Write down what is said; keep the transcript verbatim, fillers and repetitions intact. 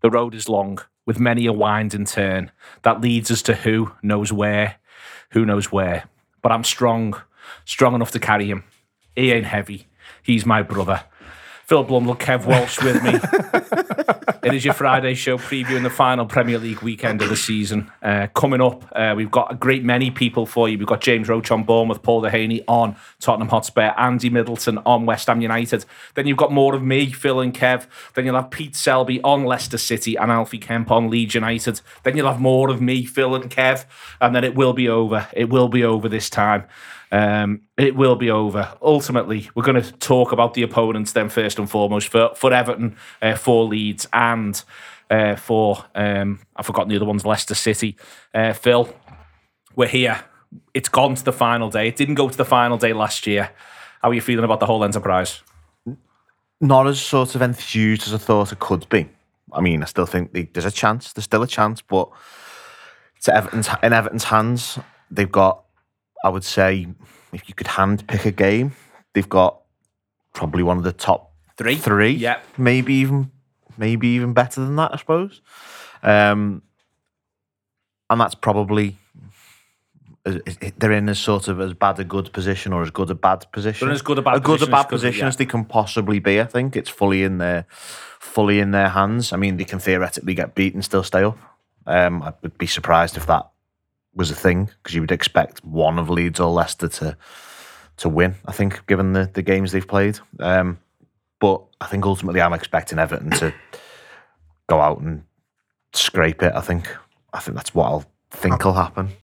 The road is long, with many a wind and turn that leads us to who knows where, who knows where. But I'm strong, strong enough to carry him. He ain't heavy. He's my brother. Phil Blundell, Kev Walsh with me. It is your Friday show previewing the final Premier League weekend of the season. Uh, coming up, uh, we've got a great many people for you. We've got James Roach on Bournemouth, Paul Dehaney on Tottenham Hotspur, Andy Middleton on West Ham United. Then you've got more of me, Phil and Kev. Then you'll have Pete Selby on Leicester City and Alfie Kemp on Leeds United. Then you'll have more of me, Phil and Kev. And then it will be over. It will be over this time. Um, it will be over. Ultimately, we're going to talk about the opponents then first and foremost for, for Everton, uh, for Leeds, and uh, for, um, I've forgotten the other ones, Leicester City. Uh, Phil, we're here. It's gone to the final day. It didn't go to the final day last year. How are you feeling about the whole enterprise? Not as sort of enthused as I thought it could be. I mean, I still think they, there's a chance. There's still a chance, but it's Everton's, in Everton's hands. They've got, I would say, if you could hand pick a game, they've got probably one of the top three, three, yeah, maybe even, maybe even better than that, I suppose. Um, and that's probably they're in as sort of as bad a good position or as good a bad position. They're as good a bad a good position a bad as good, position yeah. as they can possibly be. I think it's fully in their fully in their hands. I mean, they can theoretically get beat and still stay up. Um, I would be surprised if that was a thing, because you would expect one of Leeds or Leicester to to win, I think, given the, the games they've played. Um, but I think ultimately I'm expecting Everton to go out and scrape it. I think I think that's what I'll think will happen.